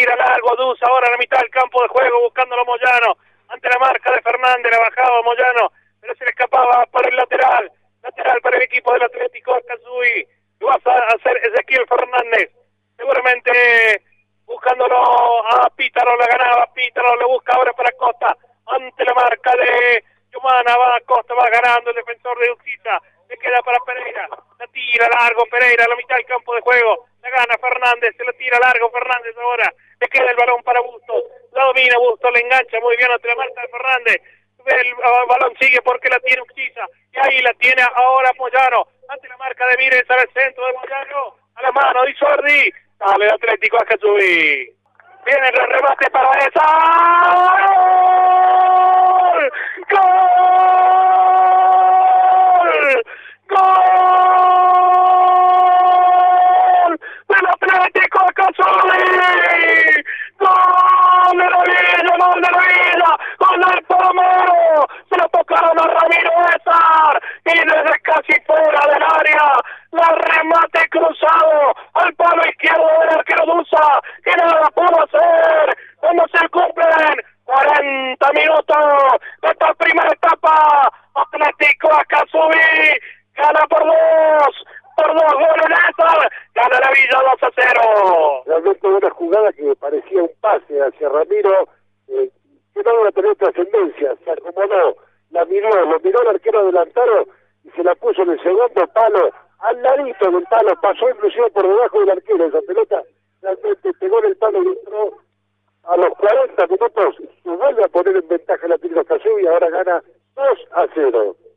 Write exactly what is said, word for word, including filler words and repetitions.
tira largo, Duz ahora a la mitad del campo de juego buscándolo Moyano, ante la marca de Fernández, la bajaba Moyano, pero se le escapaba para el lateral, lateral para el equipo del Atlético Acazui, lo va a hacer Ezequiel Fernández, seguramente buscándolo a Pítaro, la ganaba Pítaro, le busca ahora para Costa, ante la marca de Yumana, va Costa, va ganando el defensor de Uxiza, le queda para Pereira, la tira largo Pereira a la mitad del campo de juego, la gana Fernández, se la tira largo Fernández ahora, le queda el balón para Bustos, la domina Bustos, le engancha muy bien ante la marca de Fernández, el uh, balón sigue porque la tiene Uxiza, y ahí la tiene ahora Moyano, ante la marca de Mires, al centro de Moyano, a la mano de Isordi, sale el Atlético Acazui, viene el remate para esa, ¡gol! ¡Gol! ¡Gol! ¡Del Atlético Acazui! ¡Gol de la vida! ¡Gol de la vida! ¡Gol del Palomero! Se lo tocaron a Ramiro César y desde casi fuera del área la remate cruzado al palo izquierdo del arquero Duza, que nada pudo hacer cuando se cumplen cuarenta minutos de esta primera etapa. Atlético Acazui gana por dos, por dos goles Néstor, gana la Villa dos a cero. Realmente una jugada que parecía un pase hacia Ramiro, eh, que no iba a tener trascendencia, se acomodó, la miró, lo miró el arquero adelantado y se la puso en el segundo palo, al ladito del palo, pasó inclusive por debajo del arquero. Esa pelota realmente pegó en el palo y entró a los cuarenta minutos, se vuelve a poner en ventaja el Atlético Acazui y ahora gana dos a cero.